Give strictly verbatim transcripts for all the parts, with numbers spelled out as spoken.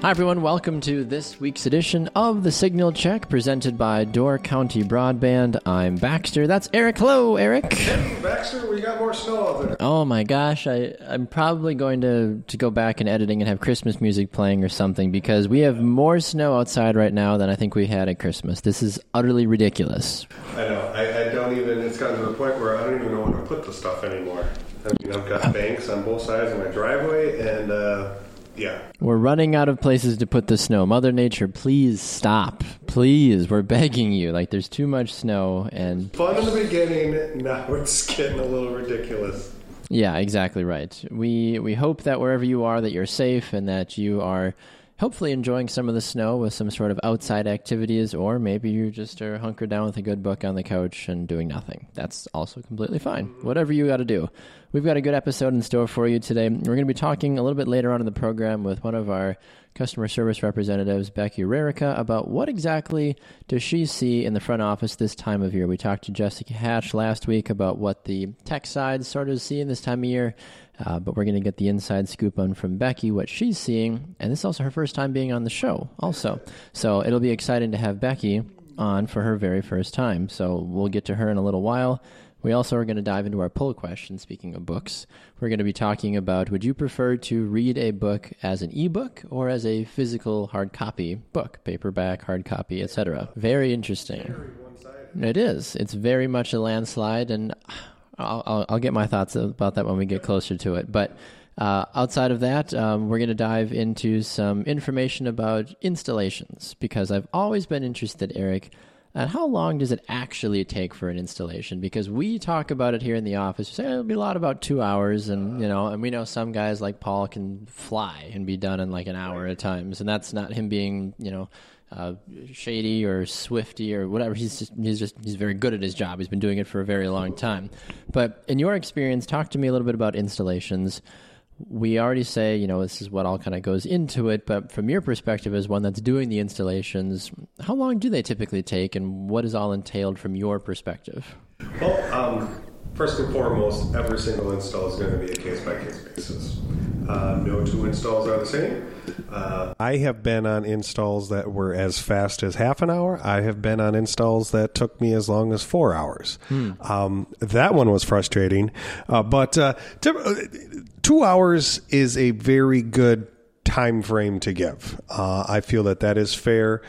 Hi, everyone. Welcome to this week's edition of the Signal Check, presented by Door County Broadband. I'm Baxter. That's Eric. Hello, Eric. Hey, Baxter, we got more snow out there. Oh, my gosh. I, I'm probably going to, to go back in editing and have Christmas music playing or something, because we have more snow outside right now than I think we had at Christmas. This is utterly ridiculous. I know. I, I don't even, it's gotten to the point where I don't even know where to put the stuff anymore. I mean, I've got banks on both sides of my driveway, and, uh... yeah. We're running out of places to put the snow. Mother Nature, please stop. Please, we're begging you. Like, there's too much snow and... Fun in the beginning, now it's getting a little ridiculous. Yeah, exactly right. We we hope that wherever you are that you're safe and that you are hopefully enjoying some of the snow with some sort of outside activities, or maybe you just are hunkered down with a good book on the couch and doing nothing. That's also completely fine. Whatever you got to do. We've got a good episode in store for you today. We're going to be talking a little bit later on in the program with one of our customer service representatives, Becky Rarica, about what exactly does she see in the front office this time of year. We talked to Jessica Hatch last week about what the tech side sort of seeing this time of year, uh, but we're going to get the inside scoop on from Becky, what she's seeing, and this is also her first time being on the show also. So it'll be exciting to have Becky on for her very first time, so we'll get to her in a little while. We also are going to dive into our poll question, speaking of books. We're going to be talking about, would you prefer to read a book as an ebook or as a physical hard copy book, paperback, hard copy, et cetera? Very interesting. It is. It's very much a landslide, and I'll, I'll, I'll get my thoughts about that when we get closer to it. But uh, outside of that, um, we're going to dive into some information about installations, because I've always been interested, Eric, and how long does it actually take for an installation? Because we talk about it here in the office. We say it'll be a lot about two hours, and you know, and we know some guys like Paul can fly and be done in like an hour at times, and that's not him being, you know, uh, shady or swifty or whatever. He's just he's just he's very good at his job. He's been doing it for a very long time. But in your experience, talk to me a little bit about installations. We already say, you know, this is what all kind of goes into it, but from your perspective as one that's doing the installations, how long do they typically take, and what is all entailed from your perspective? Well, um, first and foremost, every single install is going to be a case-by-case basis. Uh, no two installs are the same. Uh, I have been on installs that were as fast as half an hour. I have been on installs that took me as long as four hours. Hmm. Um, that one was frustrating. Uh, but uh, t- two hours is a very good time frame to give. Uh, I feel that that is fair.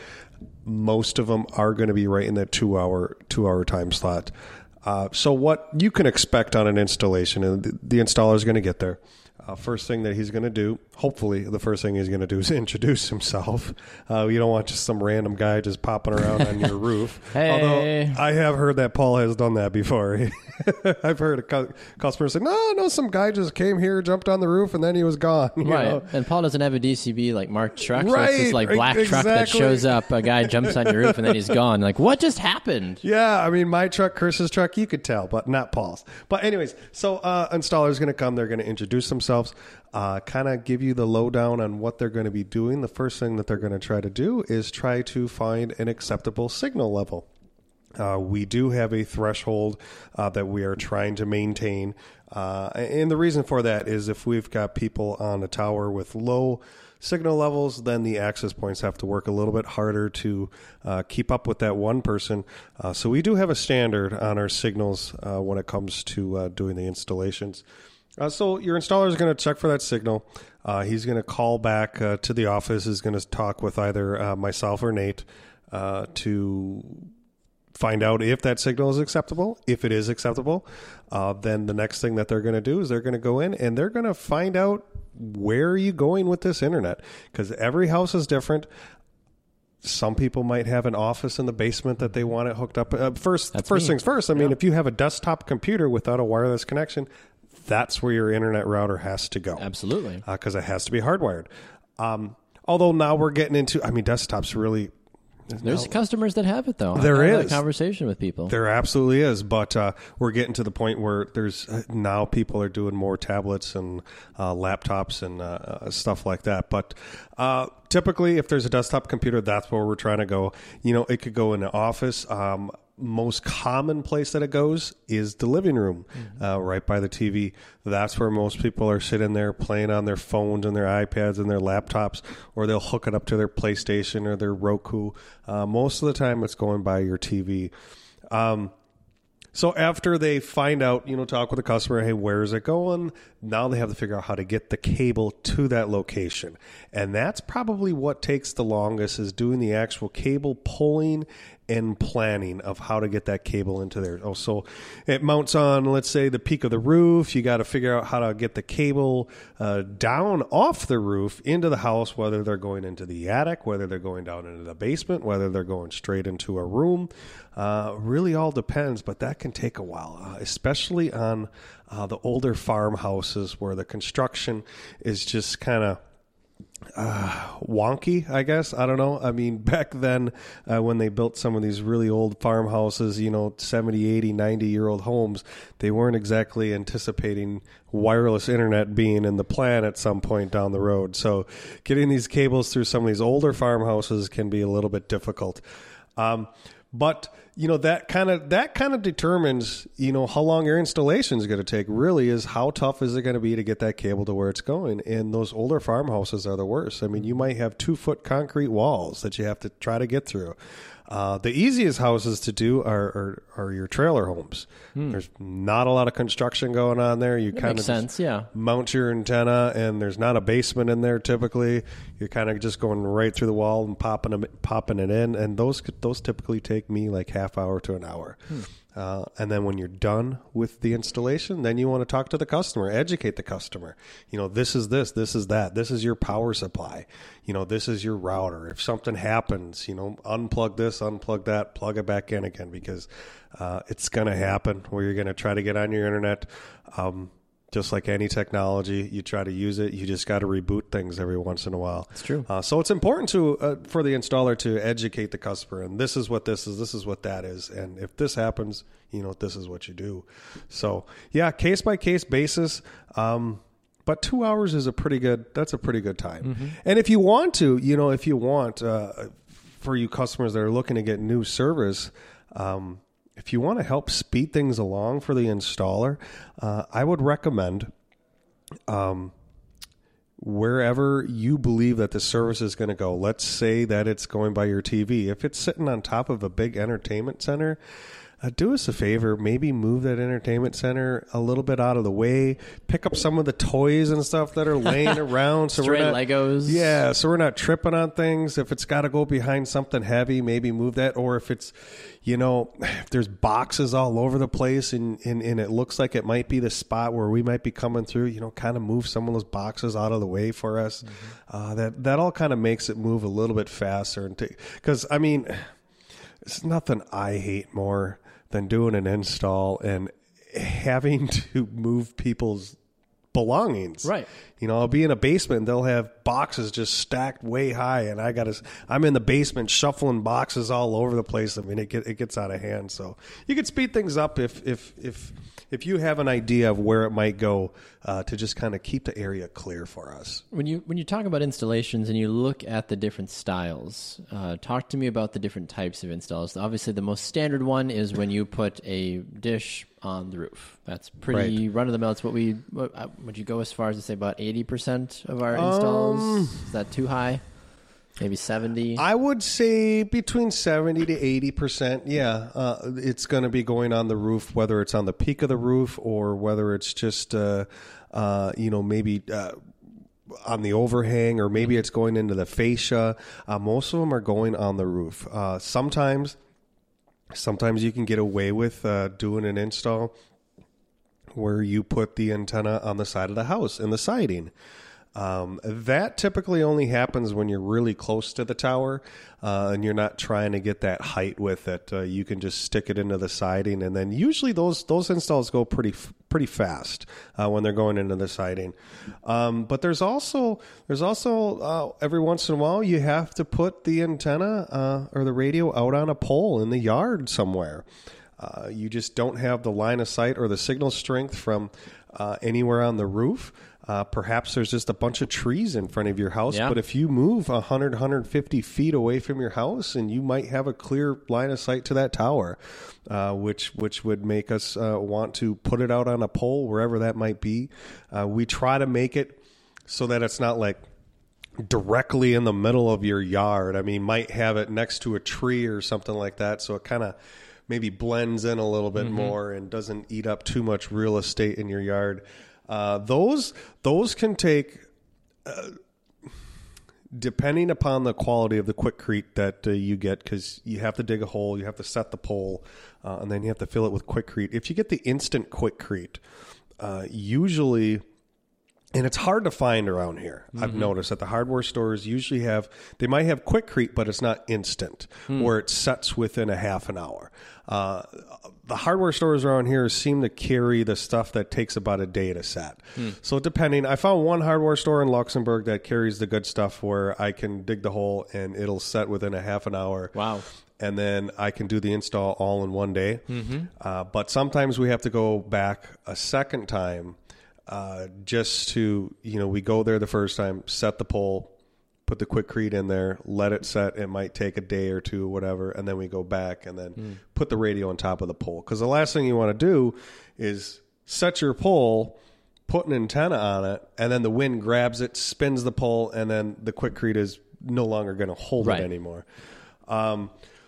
Most of them are going to be right in that two-hour two-hour time slot. Uh, so what you can expect on an installation, and the, the installer is going to get there. Uh, first thing that he's going to do, hopefully the first thing he's going to do is introduce himself. Uh, you don't want just some random guy just popping around on your roof. Hey. Although I have heard that Paul has done that before. I've heard a cu- customer say, no, no, some guy just came here, jumped on the roof, and then he was gone. You right. know? And Paul doesn't have a D C B like marked truck. Right. So it's this like black exactly. truck that shows up. A guy jumps on your roof and then he's gone. Like, what just happened? Yeah, I mean, my truck, Chris's truck, you could tell, but not Paul's. But anyways, so uh, installers going to come. They're going to introduce themselves. Uh, kind of give you the lowdown on what they're going to be doing. The first thing that they're going to try to do is try to find an acceptable signal level. Uh, we do have a threshold uh, that we are trying to maintain. Uh, and the reason for that is if we've got people on a tower with low signal levels, then the access points have to work a little bit harder to uh, keep up with that one person. Uh, so we do have a standard on our signals uh, when it comes to uh, doing the installations. Uh, so your installer is going to check for that signal. Uh, he's going to call back uh, to the office. He's going to talk with either uh, myself or Nate uh, to find out if that signal is acceptable. If it is acceptable, uh, then the next thing that they're going to do is they're going to go in and they're going to find out where are you going with this internet, because every house is different. Some people might have an office in the basement that they want it hooked up. Uh, first, That's first me. things first. I mean, if you have a desktop computer without a wireless connection, that's where your internet router has to go. Absolutely. Because uh, it has to be hardwired. Um, although now we're getting into, I mean, desktops really... There's no, customers that have it, though. There I've had is. that conversation with people. There absolutely is. But uh, we're getting to the point where there's uh, now people are doing more tablets and uh, laptops and uh, uh, stuff like that. But uh, typically, if there's a desktop computer, that's where we're trying to go. You know, it could go in the office. Um, most common place that it goes is the living room, mm-hmm. uh, right by the T V. That's where most people are sitting there playing on their phones and their iPads and their laptops, or they'll hook it up to their PlayStation or their Roku. Uh, most of the time it's going by your T V. Um, So after they find out, you know, talk with the customer, hey, where is it going? Now they have to figure out how to get the cable to that location. And that's probably what takes the longest, is doing the actual cable pulling and planning of how to get that cable into there. Oh, so it mounts on, let's say, the peak of the roof. You got to figure out how to get the cable uh, down off the roof into the house, whether they're going into the attic, whether they're going down into the basement, whether they're going straight into a room. Uh, really all depends, but that can take a while, uh, especially on uh, the older farmhouses where the construction is just kind of Uh, wonky, I guess. I don't know. I mean, back then uh, when they built some of these really old farmhouses, you know, seventy, eighty, ninety year old homes, they weren't exactly anticipating wireless internet being in the plan at some point down the road. So getting these cables through some of these older farmhouses can be a little bit difficult. Um, But, you know, that kind of that kind of determines, you know, how long your installation is going to take. Really is how tough is it going to be to get that cable to where it's going. And those older farmhouses are the worst. I mean, you might have two foot concrete walls that you have to try to get through. Uh, the easiest houses to do are, are, are your trailer homes. Hmm. There's not a lot of construction going on there. You kind of sense, yeah. mount your antenna, and there's not a basement in there typically. You're kind of just going right through the wall and popping them, popping it in, and those those typically take me like half hour to an hour. Hmm. Uh, and then when you're done with the installation, then you want to talk to the customer, educate the customer. You know, this is this, this is that, this is your power supply. You know, this is your router. If something happens, you know, unplug this, unplug that, plug it back in again, because uh, it's going to happen where you're going to try to get on your internet. Um, Just like any technology, you try to use it, you just got to reboot things every once in a while. It's true. Uh, so it's important to uh, for the installer to educate the customer, and this is what this is, this is what that is, and if this happens, you know, this is what you do. So yeah, case by case basis. Um, but two hours is a pretty good. That's a pretty good time. Mm-hmm. And if you want to, you know, if you want, uh, for you customers that are looking to get new service. Um, If you want to help speed things along for the installer, uh, I would recommend um, wherever you believe that the service is going to go. Let's say that it's going by your T V. If it's sitting on top of a big entertainment center, uh, do us a favor, maybe move that entertainment center a little bit out of the way. Pick up some of the toys and stuff that are laying around. So Stray we're not, Legos. Yeah, so we're not tripping on things. If it's got to go behind something heavy, maybe move that. Or if it's, you know, if there's boxes all over the place and, and, and it looks like it might be the spot where we might be coming through, you know, kind of move some of those boxes out of the way for us. Mm-hmm. Uh, that, that all kind of makes it move a little bit faster. And because, I mean, it's nothing I hate more than doing an install and having to move people's belongings. Right. You know, I'll be in a basement, they'll have boxes just stacked way high, and I got to, I'm in the basement shuffling boxes all over the place. I mean, it get, it gets out of hand. So you could speed things up if, if, if, if you have an idea of where it might go, uh, to just kind of keep the area clear for us. When you when you talk about installations and you look at the different styles, uh, talk to me about the different types of installs. Obviously, the most standard one is when you put a dish on the roof. That's pretty Right. run of the mill. It's what we what, uh, would you go as far as to say about eighty percent of our installs? Um, Is that too high? Maybe seventy. I would say between seventy to eighty percent. Yeah, uh, it's going to be going on the roof, whether it's on the peak of the roof or whether it's just, uh, uh, you know, maybe uh, on the overhang, or maybe it's going into the fascia. Uh, most of them are going on the roof. Uh, sometimes, sometimes you can get away with uh, doing an install where you put the antenna on the side of the house in the siding. Um, that typically only happens when you're really close to the tower, uh, and you're not trying to get that height with it. Uh, you can just stick it into the siding, and then usually those those installs go pretty pretty fast uh, when they're going into the siding. Um, but there's also there's also uh, every once in a while you have to put the antenna uh, or the radio out on a pole in the yard somewhere. Uh, you just don't have the line of sight or the signal strength from uh, anywhere on the roof. Uh, perhaps there's just a bunch of trees in front of your house, Yeah. but if you move one hundred, one hundred fifty feet away from your house, and you might have a clear line of sight to that tower, uh, which which would make us uh, want to put it out on a pole, wherever that might be. Uh, we try to make it so that it's not like directly in the middle of your yard. I mean, might have it next to a tree or something like that, so it kind of maybe blends in a little bit mm-hmm. more and doesn't eat up too much real estate in your yard. Uh, those those can take, uh, depending upon the quality of the Quikrete that uh, you get, because you have to dig a hole, you have to set the pole, uh, and then you have to fill it with Quikrete. If you get the instant Quikrete, uh, usually, and it's hard to find around here, mm-hmm. I've noticed that the hardware stores usually have, they might have Quikrete, but it's not instant, mm. where it sets within a half an hour. Uh, the hardware stores around here seem to carry the stuff that takes about a day to set. Hmm. So depending, I found one hardware store in Luxembourg that carries the good stuff where I can dig the hole and it'll set within a half an hour. Wow. And then I can do the install all in one day. Mm-hmm. Uh, but sometimes we have to go back a second time uh, just to, you know, we go there the first time, set the pole, put the Quikrete in there, let it set. It might take a day or two, whatever, and then we go back and then mm. put the radio on top of the pole. Because the last thing you want to do is set your pole, put an antenna on it, and then the wind grabs it, spins the pole, and then the Quikrete is no longer going to hold right. it anymore. Um,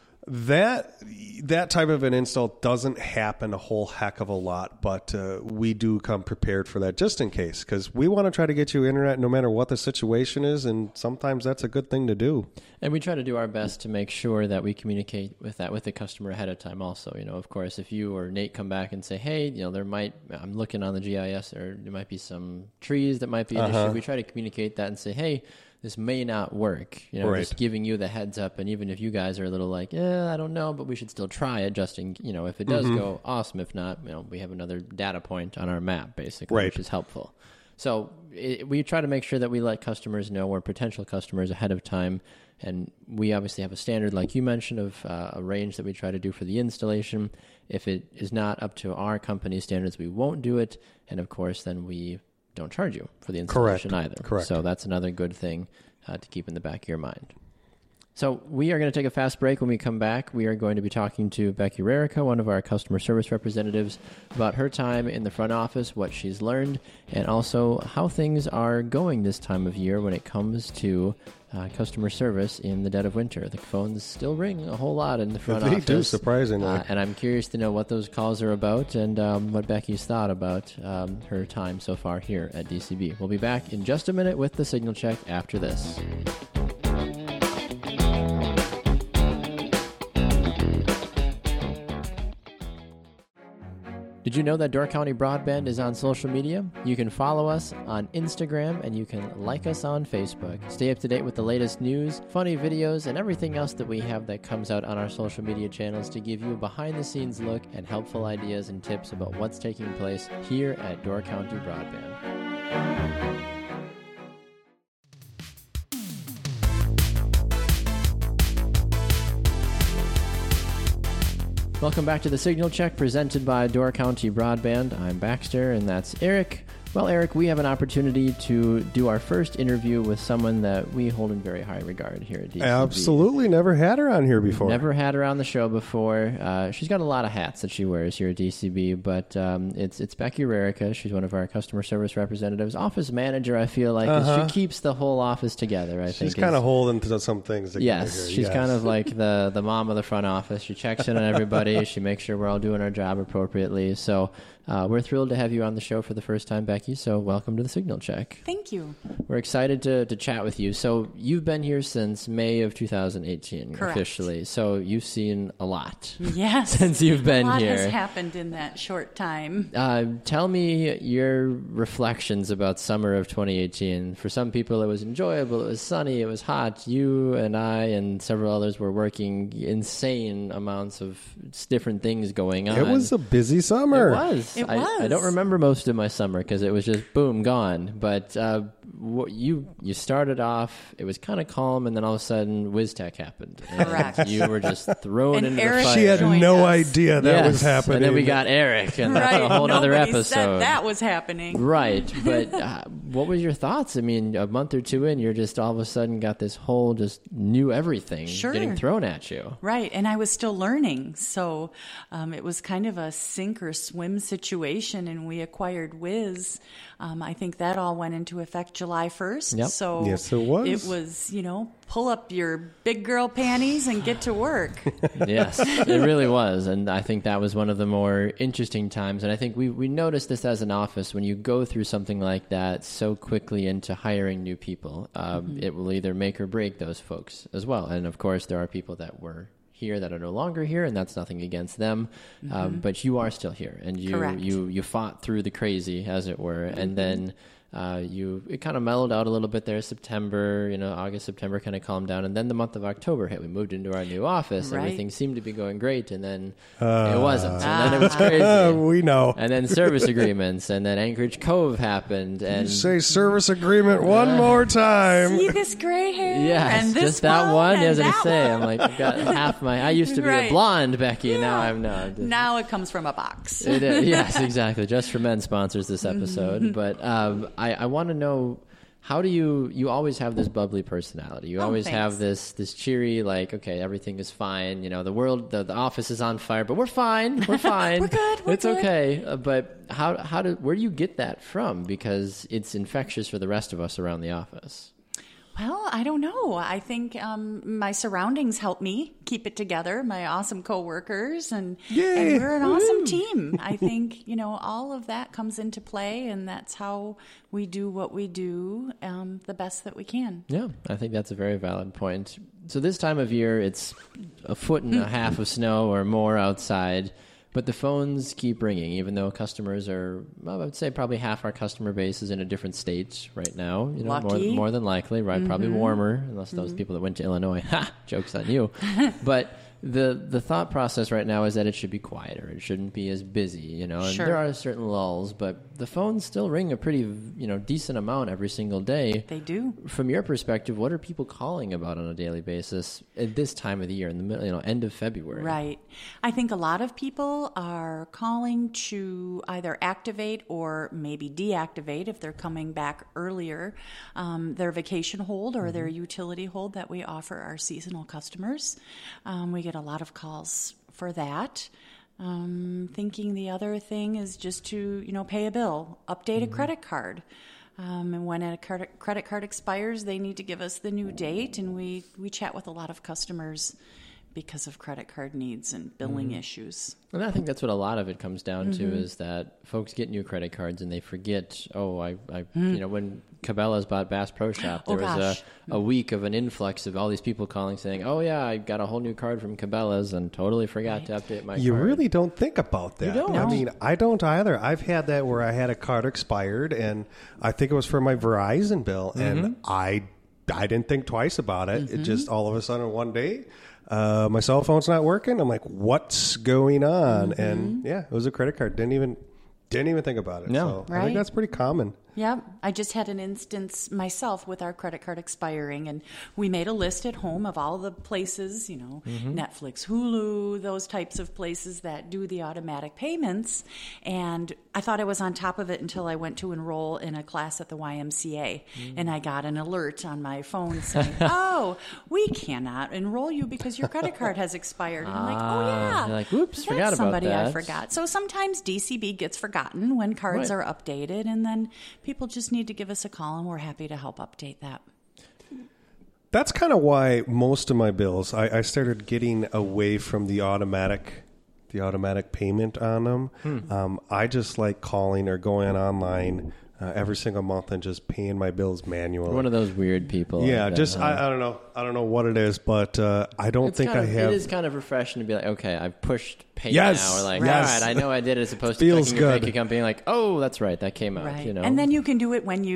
that that type of an install doesn't happen a whole heck of a lot, but uh, we do come prepared for that just in case, because we want to try to get you internet no matter what the situation is, and sometimes that's a good thing to do. And we try to do our best to make sure that we communicate with that with the customer ahead of time also. You know, of course, if you or Nate come back and say, hey, you know, there might, I'm looking on the G I S, or there might be some trees that might be an uh-huh. issue, we try to communicate that and say, hey, this may not work, you know, right. just giving you the heads up. And even if you guys are a little like, yeah, I don't know, but we should still try it just in, you know, if it does mm-hmm. go, awesome. If not, you know, we have another data point on our map, basically, right. which is helpful. So it, we try to make sure that we let customers know, or potential customers, ahead of time. And we obviously have a standard, like you mentioned, of uh, a range that we try to do for the installation. If it is not up to our company standards, we won't do it. And of course, then we don't charge you for the installation Correct. either. Correct. So that's another good thing uh, to keep in the back of your mind. So we are going to take a fast break. When we come back, we are going to be talking to Becky Rarica, one of our customer service representatives, about her time in the front office, what she's learned, and also how things are going this time of year when it comes to uh, customer service in the dead of winter. The phones still ring a whole lot in the front they office. They do, surprisingly. Uh, and I'm curious to know what those calls are about and um, what Becky's thought about um, her time so far here at D C B. We'll be back in just a minute with the Signal Check after this. Did you know that Door County Broadband is on social media? You can follow us on Instagram and you can like us on Facebook. Stay up to date with the latest news, funny videos, and everything else that we have that comes out on our social media channels to give you a behind-the-scenes look and helpful ideas and tips about what's taking place here at Door County Broadband. Welcome back to the Signal Check presented by Door County Broadband. I'm Baxter, and that's Eric. Well, Eric, we have an opportunity to do our first interview with someone that we hold in very high regard here at D C B. Absolutely. Never had her on here before. Never had her on the show before. Uh, she's got a lot of hats that she wears here at D C B, but um, it's it's Becky Rarica. She's one of our customer service representatives. Office manager, I feel like. Uh-huh. She keeps the whole office together, I she's think. She's kind of holding to some things. That yes, she's yes. kind of like the, the mom of the front office. She checks in on everybody. She makes sure we're all doing our job appropriately. So uh, we're thrilled to have you on the show for the first time, Becky. So welcome to the Signal Check. Thank you. We're excited to, to chat with you. So you've been here since May of two thousand eighteen, correct, officially. So you've seen a lot. Yes. Since you've been here. A lot here. has happened in that short time. Uh, tell me your reflections about summer of twenty eighteen. For some people, it was enjoyable. It was sunny. It was hot. You and I and several others were working insane amounts of different things going on. It was a busy summer. It was. It I, was. I don't remember most of my summer because it was just boom, gone. But uh, what you you started off, it was kind of calm, and then all of a sudden, WizTech happened. And Correct. You were just thrown And into Eric the fire. She had joined no us. idea that Yes, was happening. and then we got Eric, and that's Right. a whole other Nobody episode. said that was happening. Right, but uh, what was your thoughts? I mean, a month or two in, you're just all of a sudden got this whole just new everything Sure. getting thrown at you. Right, and I was still learning, so um, it was kind of a sink or swim situation, and we acquired Wiz. Um, I think that all went into effect July first. Yep. So Yes, it was. It was, you know, pull up your big girl panties and get to work. Yes, it really was. And I think that was one of the more interesting times. And I think we, we noticed this as an office when you go through something like that so quickly into hiring new people, um, Mm-hmm. it will either make or break those folks as well. And of course, there are people that were here that are no longer here, and that's nothing against them. Um, but you are still here, and you, Correct. you, you fought through the crazy, as it were. And then Uh, you it kind of mellowed out a little bit there. September, you know, August, September kind of calmed down, and then the month of October hit. We moved into our new office. Right. Everything seemed to be going great, and then Uh, it wasn't. And then it was crazy. Uh, we know. And then service agreements, and then Anchorage Cove happened, and Say service agreement one more time. See this gray hair? yes, and this just that one. and I was gonna that say, one. I'm like, I've got half my. I used to be a Right. blonde Becky, now I'm not. Now it comes from a box. It is, yes, exactly. Just for Men sponsors this episode. But um, I, I want to know, how do you, you always have this bubbly personality. You Oh, always thanks. have this this cheery, like, okay, everything is fine. You know, the world, the, the office is on fire, but we're fine. We're fine. We're good, we're it's good. okay. Uh, but how, how do, where do you get that from? Because it's infectious for the rest of us around the office. Well, I don't know. I think um, my surroundings help me keep it together. My awesome coworkers, and, Yay. and we're an awesome team. I think you know all of that comes into play, and that's how we do what we do um, the best that we can. Yeah, I think that's a very valid point. So this time of year, it's a foot and a half of snow or more outside, but the phones keep ringing, even though customers are, well, I would say probably half our customer base is in a different state right now. You know, more, Lucky. more than likely, right? Probably warmer, unless those people that went to Illinois. Ha! Joke's on you. But the the thought process right now is that it should be quieter. It shouldn't be as busy, you know. And Sure. there are certain lulls, but the phones still ring a pretty, you know, decent amount every single day. They do. From your perspective, what are people calling about on a daily basis at this time of the year, in the middle, you know, end of February? Right. I think a lot of people are calling to either activate or maybe deactivate if they're coming back earlier um, their vacation hold or their utility hold that we offer our seasonal customers. Um, we get a lot of calls for that. Um, thinking the other thing is just to, you know, pay a bill, update a credit card. Um, and when a credit credit card expires, they need to give us the new date, and we, we chat with a lot of customers because of credit card needs and billing issues. And I think that's what a lot of it comes down Mm-hmm. to, is that folks get new credit cards and they forget, oh, I, I Mm. you know, when Cabela's bought Bass Pro Shop, there Oh, was gosh. a, a week of an influx of all these people calling saying, oh, yeah, I got a whole new card from Cabela's and totally forgot to update my You card. really don't think about that. don't. I No. mean, I don't either. I've had that where I had a card expired, and I think it was for my Verizon bill, and I I didn't think twice about it. It just all of a sudden one day, uh, my cell phone's not working. I'm like, what's going on? And yeah, it was a credit card. Didn't even didn't even think about it. No. So I Right. think that's pretty common. Yep. I just had an instance myself with our credit card expiring, and we made a list at home of all the places, you know, Netflix, Hulu, those types of places that do the automatic payments. And I thought I was on top of it until I went to enroll in a class at the Y M C A, and I got an alert on my phone saying, oh, we cannot enroll you because your credit card has expired. And I'm like, oh, yeah. You're like, whoops, That's forgot about somebody I that. forgot. So sometimes D C B gets forgotten when cards Right. are updated, and then people just need to give us a call, and we're happy to help update that. That's kind of why most of my bills, I, I started getting away from the automatic, the automatic payment on them. Um, I just like calling or going online uh, every single month and just paying my bills manually. One of those weird people. yeah, like that, just huh? I, I don't know, I don't know what it is, but uh, I don't It's think kind I of, have. It is kind of refreshing to be like, okay, I've pushed pay Yes, now. Or like, yes. all right, I know I did it, as opposed to Feels checking your good. bank account being like, oh, that's right, that came out. Right. You know, And then you can do it when you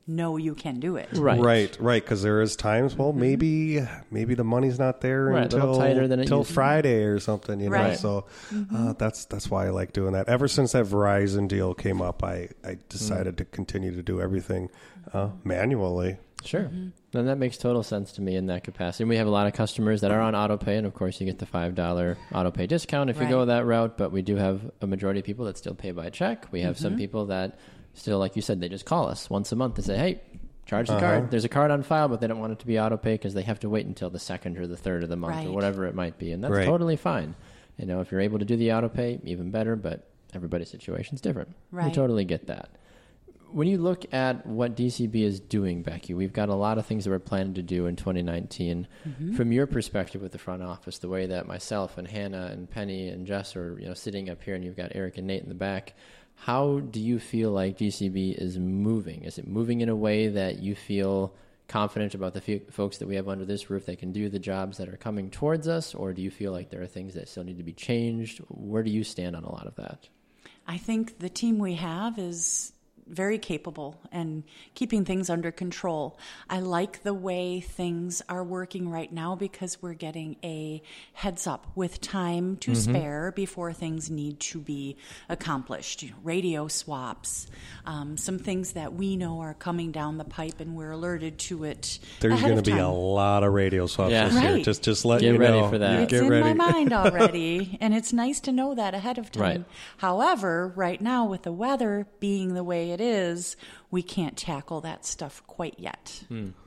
know you can do it. Right. Right, right. Because there is times, well, maybe maybe the money's not there Right, a little until tighter than it until used to be. Friday or something. You know, Right. so uh, that's that's why I like doing that. Ever since that Verizon deal came up, I I decided to continue to do everything uh, manually. Sure. And that makes total sense to me in that capacity. And we have a lot of customers that are on auto pay, and of course you get the five dollar auto pay discount if you Right. go that route, but we do have a majority of people that still pay by check. We have some people that still, like you said, they just call us once a month and say, hey, charge the Uh-huh. card. There's a card on file, but they don't want it to be auto pay because they have to wait until the second or the third of the month Right. or whatever it might be. And that's Right. totally fine. You know, if you're able to do the auto pay, even better, but everybody's situation is different. We Right. totally get that. When you look at what D C B is doing, Becky, we've got a lot of things that we're planning to do in twenty nineteen. From your perspective with the front office, the way that myself and Hannah and Penny and Jess are, you know, sitting up here, and you've got Eric and Nate in the back, how do you feel like D C B is moving? Is it moving in a way that you feel confident about the few folks that we have under this roof that can do the jobs that are coming towards us, or do you feel like there are things that still need to be changed? Where do you stand on a lot of that? I think the team we have is very capable and keeping things under control. I like the way things are working right now because we're getting a heads up with time to spare before things need to be accomplished. You know, radio swaps, um, some things that we know are coming down the pipe and we're alerted to it. There's ahead going of to be a time. lot of radio swaps Yeah. this year. Right. Just just let Get you ready know. for that. It's Get in ready. my mind already, and it's nice to know that ahead of time. Right. However, right now, with the weather being the way it is, we can't tackle that stuff quite yet.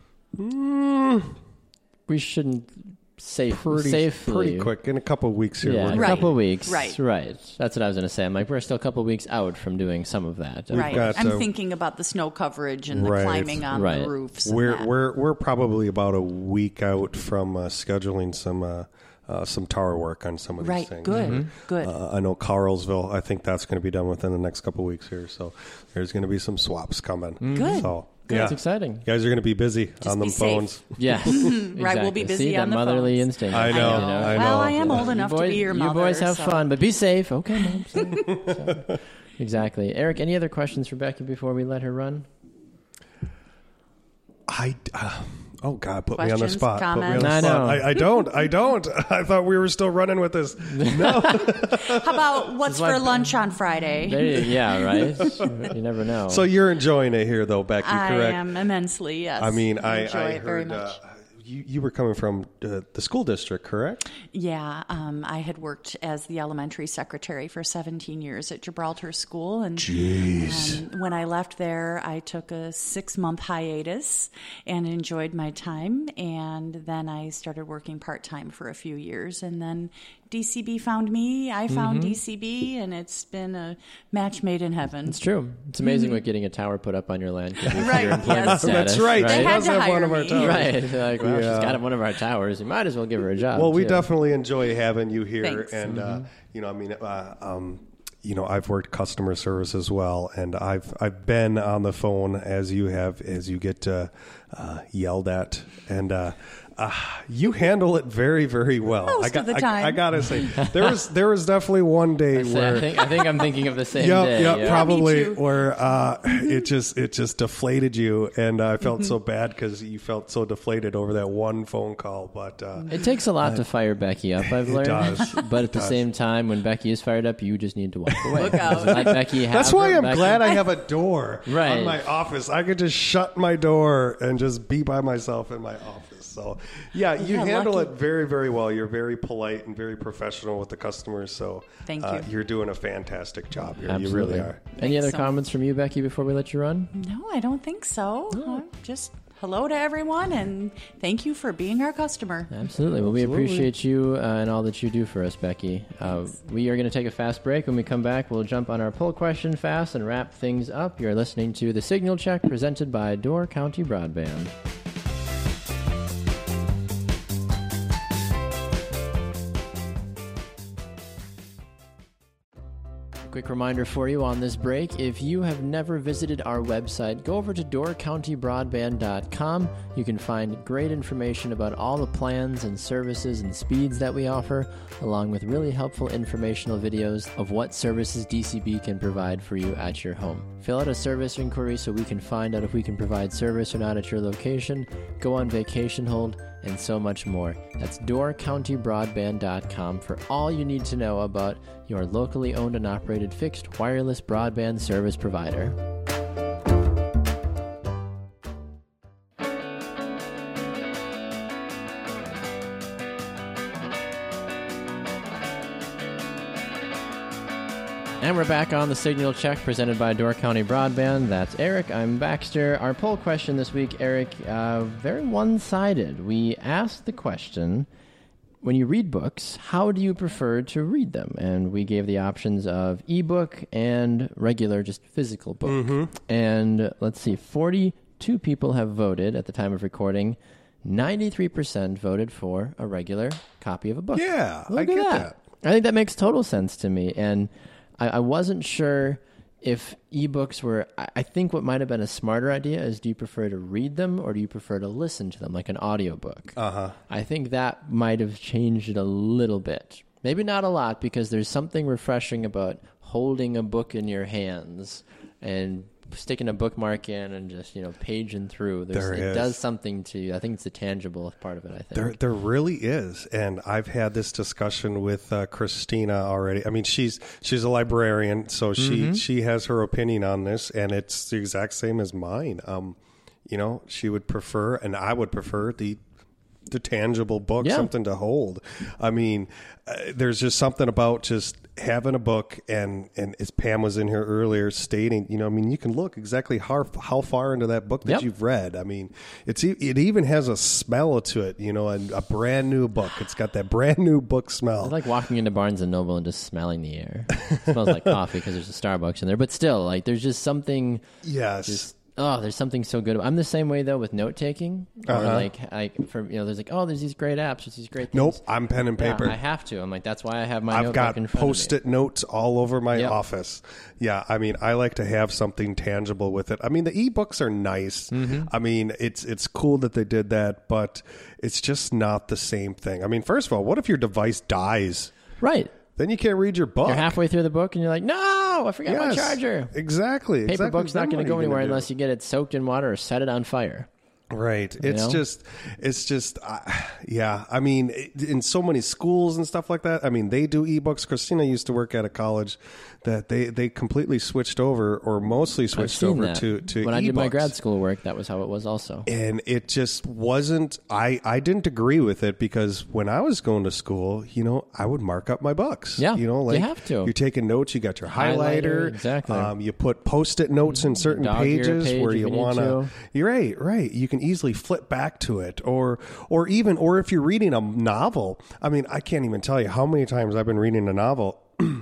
We shouldn't safe, Pretty, safely. pretty quick. In a couple of weeks here. Yeah, we're in a gonna- Right. couple of weeks. Right. Right. That's what I was going to say. I'm like, we're still a couple of weeks out from doing some of that. Right. got, I'm uh, thinking about the snow coverage and the Right. climbing on Right. the roofs. and We're that. we're we're probably about a week out from uh, scheduling some uh, uh, some tower work on some of these right. things. Good. Good. Uh, I know Carlsville. I think that's going to be done within the next couple of weeks here. So there's going to be some swaps coming. Good. So Good. yeah, It's exciting. you guys are going to be busy on be them safe. phones. Yes. Right, we'll be exactly. busy See, on that the motherly phones. instinct. I you know, I Well, know. I am old You enough boys, to be your you mother. boys have so- fun, but be safe. Okay, Mom. So- so- exactly. Eric, any other questions for Becky before we let her run? I. Uh, oh God, put me on the Questions, spot. Put me on comments? the I spot. know. I, I don't. I don't. I thought we were still running with this. No. How about what's for lunch on Friday? There you, yeah, right? You never know. So you're enjoying it here, though, Becky. I Correct. am immensely, yes. I mean, I, enjoy I it very heard much. uh, you, you were coming from uh, the school district, correct? Yeah, um, I had worked as the elementary secretary for seventeen years at Gibraltar School, and Jeez. um, when I left there, I took a six-month hiatus and enjoyed my time, and then I started working part-time for a few years, and then D C B found me, I found Mm-hmm. D C B, and it's been a match made in heaven. it's true. It's amazing what getting a tower put up on your land can do for Right, your employment yes. status. That's right. They She had does to have one hire of our me. towers. Right. They're like, well, Yeah. she's got one of our towers. You might as well give her a job. Well, we too. definitely enjoy having you here, Thanks. and uh, you know, I mean, uh, um, you know, I've worked customer service as well, and I've I've been on the phone as you have, as you get uh, uh, yelled at, and uh, uh, you handle it very, very well. Most I got, of the I, time. I gotta say, there was there was definitely one day I, say, where. I, think, I think I'm thinking of the same Yep, day. yep, yeah. probably too. where uh, it just it just deflated you, and I felt Mm-hmm. so bad because you felt so deflated over that one phone call. But uh, It takes a lot to fire Becky up, I've learned. does. But at the same time, when Becky is fired up, you just need to walk away. Look out. Just let Becky have that's why her. I'm Becky- glad I have a door Right. on my office. I could just shut my door and just be by myself in my office. So yeah, you Yeah, handle lucky. it very, very well. You're very polite and very professional with the customers. So Thank uh, you. you're doing a fantastic job here. Absolutely. You really are. Any other so. comments from you, Becky, before we let you run? No, I don't think so. Uh, just hello to everyone, and thank you for being our customer. Absolutely. Well, we appreciate you uh, and all that you do for us, Becky. Uh, we are going to take a fast break. When we come back, we'll jump on our poll question fast and wrap things up. You're listening to The Signal Check presented by Door County Broadband. Quick reminder for you on this break, if you have never visited our website, go over to door county broadband dot com. You can find great information about all the plans and services and speeds that we offer, along with really helpful informational videos of what services D C B can provide for you at your home. Fill out a service inquiry so we can find out if we can provide service or not at your location, go on vacation hold, and so much more. That's door county broadband dot com for all you need to know about your locally owned and operated fixed wireless broadband service provider. And we're back on the Signal Check presented by Door County Broadband. That's Eric. I'm Baxter. Our poll question this week, Eric, uh, very one-sided. We asked the question, when you read books, how do you prefer to read them? And we gave the options of ebook and regular, just physical book. Mm-hmm. And let's see, forty-two people have voted at the time of recording. ninety-three percent voted for a regular copy of a book. Yeah, Look I at get that. that. I think that makes total sense to me. And I, I wasn't sure if ebooks were, I, I think what might have been a smarter idea is, do you prefer to read them or do you prefer to listen to them, like an audiobook? Uh-huh. I think that might have changed it a little bit. Maybe not a lot, because there's something refreshing about holding a book in your hands and sticking a bookmark in and just, you know, paging through. There's, There it is. does something to you. I think it's a tangible part of it, I think. There, there really is, and I've had this discussion with uh, Christina already. I mean, she's she's a librarian, so she Mm-hmm. she has her opinion on this, and it's the exact same as mine. Um, you know, she would prefer, and I would prefer the the tangible book, Yeah. something to hold. I mean, uh, there's just something about just having a book, and, and as Pam was in here earlier stating, you know, I mean, you can look exactly how how far into that book that Yep. you've read. I mean, it's e- it even has a smell to it, you know, and a brand new book. It's got that brand new book smell. It's like walking into Barnes and Noble and just smelling the air. It smells like coffee because there's a Starbucks in there. But still, like, there's just something... Yes. Just, oh, there's something so good. I'm the same way, though, with note-taking. Or, Uh-huh. like, like for, you know, there's like, oh, there's these great apps. There's these great things. Nope, I'm pen and Yeah, paper. I have to. I'm like, that's why I have my I've notebook got in front of me. post-it notes all over my Yep. office. Yeah, I mean, I like to have something tangible with it. I mean, the ebooks are nice. Mm-hmm. I mean, it's it's cool that they did that, but it's just not the same thing. I mean, first of all, what if your device dies? Right. Then you can't read your book. You're halfway through the book and you're like, no, I forgot my Yes, charger. Exactly. Paper exactly. book's not Then going what to go are you anywhere gonna do? unless you get it soaked in water or set it on fire. Right. It's know? just, it's just, uh, yeah. I mean, it- in so many schools and stuff like that, I mean, they do ebooks. Christina used to work at a college that they, they completely switched over, or mostly I've switched seen over that. to, to When I ebooks. did my grad school work, that was how it was also. And it just wasn't, I, I didn't agree with it, because when I was going to school, you know, I would mark up my books. Yeah, You know, you like have to. you're taking notes, you got your Highlighter, highlighter. exactly. Um, you put post-it notes in certain Dog ear pages page where if you you need want to. You're right, right. You can easily flip back to it, or, or even, or if you're reading a novel, I mean, I can't even tell you how many times I've been reading a novel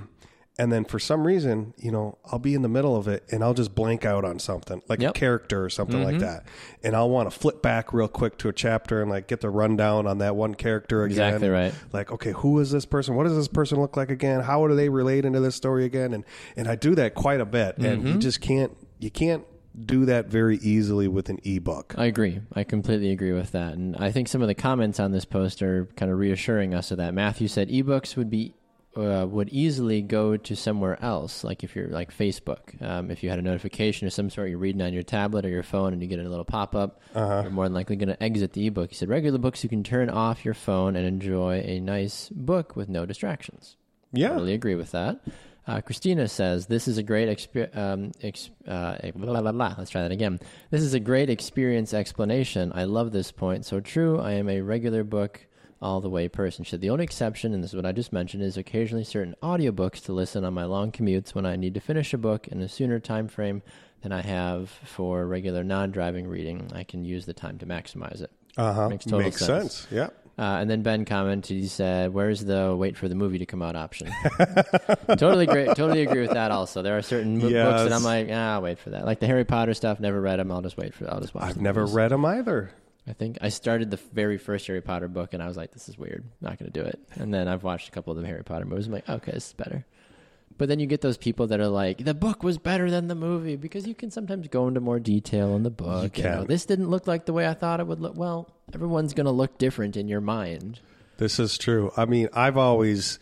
and then for some reason, you know, I'll be in the middle of it and I'll just blank out on something, like Yep. a character or something Mm-hmm. like that. And I'll want to flip back real quick to a chapter and like get the rundown on that one character again. Exactly right. Like, okay, who is this person? What does this person look like again? How do they relate into this story again? And and I do that quite a bit. And Mm-hmm. you just can't you can't do that very easily with an ebook. I agree. I completely agree with that. And I think some of the comments on this post are kind of reassuring us of that. Matthew said ebooks would be uh, would easily go to somewhere else, like if you're like Facebook. Um, if you had a notification of some sort, you're reading on your tablet or your phone and you get a little pop-up, Uh-huh. you're more than likely going to exit the ebook. He said regular books you can turn off your phone and enjoy a nice book with no distractions. Yeah. Totally agree with that. Uh, Christina says, this is a great exp- um, ex- uh, blah, blah, blah. Let's try that again. This is a great experience explanation. I love this point. So true. I am a regular book all the way person. She said, the only exception, and this is what I just mentioned, is occasionally certain audiobooks to listen on my long commutes when I need to finish a book in a sooner time frame than I have for regular non-driving reading. I can use the time to maximize it. Uh-huh. Makes total Makes sense. sense. Yeah. Uh, and then Ben commented, he said, where's the wait for the movie to come out option? totally agree, totally agree with that also. There are certain mo- books that Yes. I'm like, ah, I'll wait for that. Like the Harry Potter stuff, never read them. I'll just wait for I'll just watch I've the never movies. read them either. I think I started the very first Harry Potter book and I was like, this is weird. Not going to do it. And then I've watched a couple of the Harry Potter movies. I'm like, okay, this is better. But then you get those people that are like, the book was better than the movie, because you can sometimes go into more detail in the book. You can. You know, this didn't look like the way I thought it would look. Well, everyone's going to look different in your mind. This is true. I mean, I've always,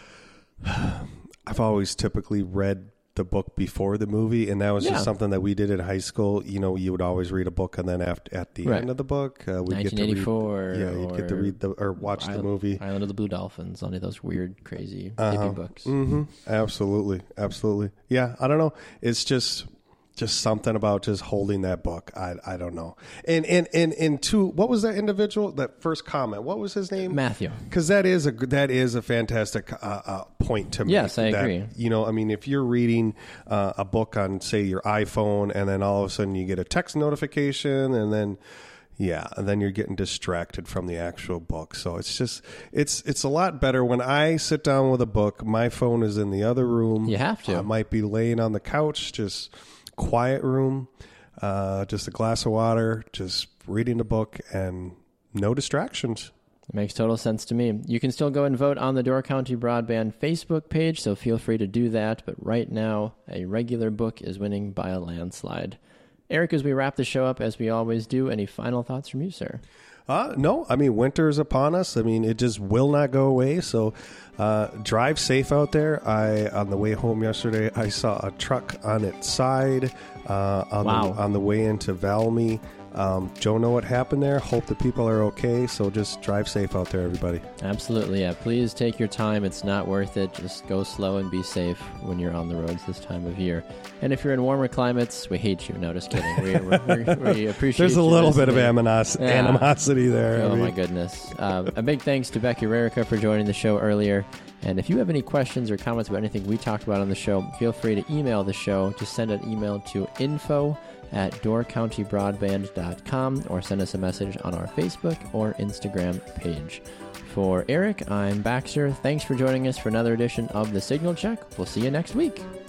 I've always typically read the book before the movie, and that was Yeah. just something that we did in high school. You know, you would always read a book, and then after, at the Right. end of the book, uh, we get to nineteen eighty-four. read. Yeah, you'd get to or read the or watch Island, the movie. Island of the Blue Dolphins, one of those weird, crazy Uh-huh. hippie books. Mm-hmm. Absolutely, absolutely. Yeah, I don't know. It's just just something about just holding that book. I I don't know. And and and and two, what was that individual? That first comment. What was his name? Matthew. Because that is a that is a fantastic uh, uh, point to make. Yes, I that, agree. You know, I mean, if you're reading uh, a book on, say, your iPhone, and then all of a sudden you get a text notification, and then yeah, and then you're getting distracted from the actual book. So it's just it's it's a lot better when I sit down with a book. My phone is in the other room. You have to. I might be laying on the couch, just quiet room, uh, just a glass of water, just reading the book, and no distractions. It makes total sense to me. You can still go and vote on the Door County Broadband Facebook page, so feel free to do that. But right now, a regular book is winning by a landslide. Eric, as we wrap the show up, as we always do, any final thoughts from you, sir? Uh, no, I mean, winter is upon us. I mean, it just will not go away. So uh, drive safe out there. I on the way home yesterday, I saw a truck on its side uh, on, Wow. the, on the way into Valmy. Um, don't know what happened there. Hope the people are okay. So just drive safe out there, everybody. Absolutely, yeah. Please take your time. It's not worth it. Just go slow and be safe when you're on the roads this time of year. And if you're in warmer climates, we hate you. No, just kidding. We, we, we, we appreciate There's a you little bit of listening. animos- Yeah. animosity there. I Oh, mean. my goodness. Uh, a big thanks to Becky Rarica for joining the show earlier. And if you have any questions or comments about anything we talked about on the show, feel free to email the show. Just send an email to info at door county broadband dot com or send us a message on our Facebook or Instagram page. For Eric, I'm Baxter. Thanks for joining us for another edition of The Signal Check. We'll see you next week.